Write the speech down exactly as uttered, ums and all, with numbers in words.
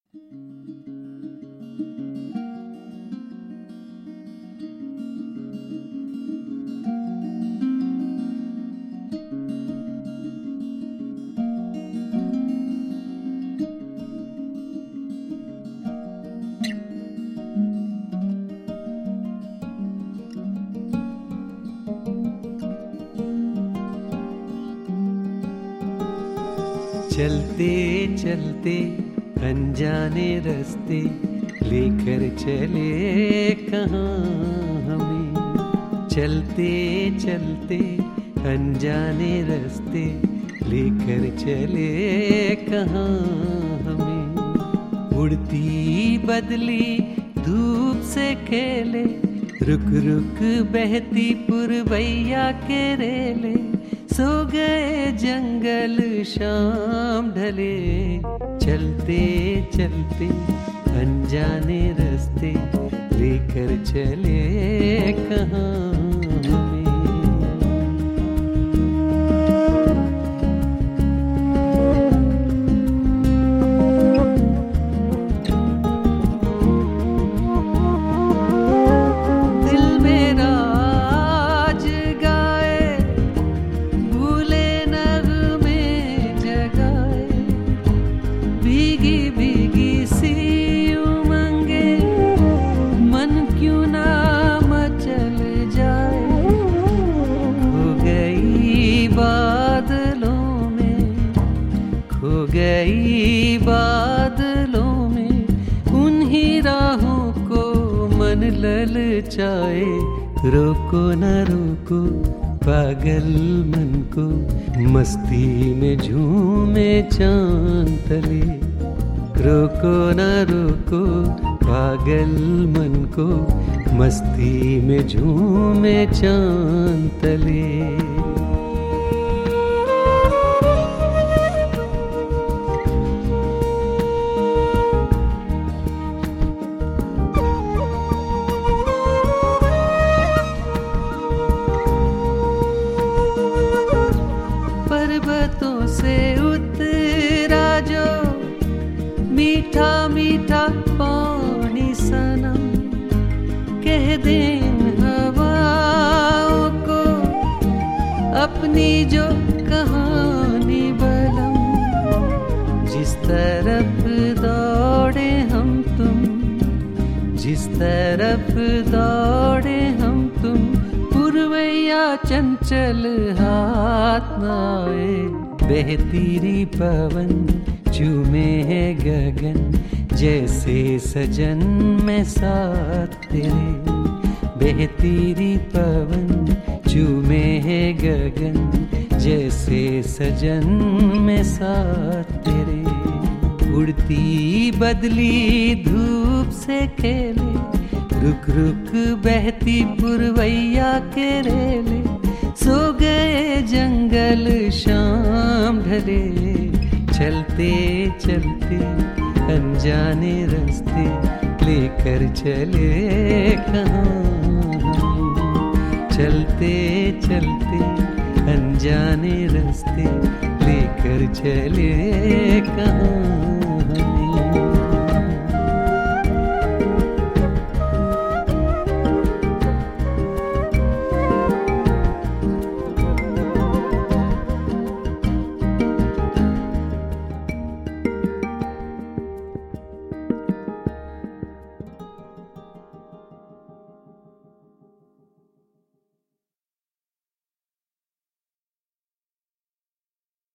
चलते चलते अनजाने रास्ते लेकर चले कहाँ हमें। चलते चलते अनजाने रास्ते लेकर चले कहाँ हमें। उड़ती बदली धूप से खेले, रुक रुक बहती पुरवैया के रेले। सो गए जंगल शाम ढले, चलते चलते अनजाने रास्ते लेकर चले कहाँ हमें। गई बादलों में उन्हीं राहों को मन ललचाए। रोको न रोको पागल मन को, मस्ती में झूमे चांद तले। रोको न रोको पागल मन को, मस्ती में झूमे चांद तले। पर्वतों से उतरा जो मीठा मीठा पानी सनम, कह दे हवाओं को अपनी जो कहानी बलम। जिस तरफ दौड़े हम तुम, जिस तरफ दौड़े हम तुम, पुरवैया चंचल हाथ न आए। बहतीरी पवन चूमे है गगन, जैसे सजन में साथ तेरे। बहतीरी पवन चूमे है गगन, जैसे सजन में साथ तेरे। उड़ती बदली धूप से खेले, रुक रुक बहती पुरवैया के रेले। सो गए जंगल शाम ढले, चलते चलते अनजाने रास्ते लेकर चले कहाँ। चलते चलते अनजाने रास्ते लेकर चले कहाँ।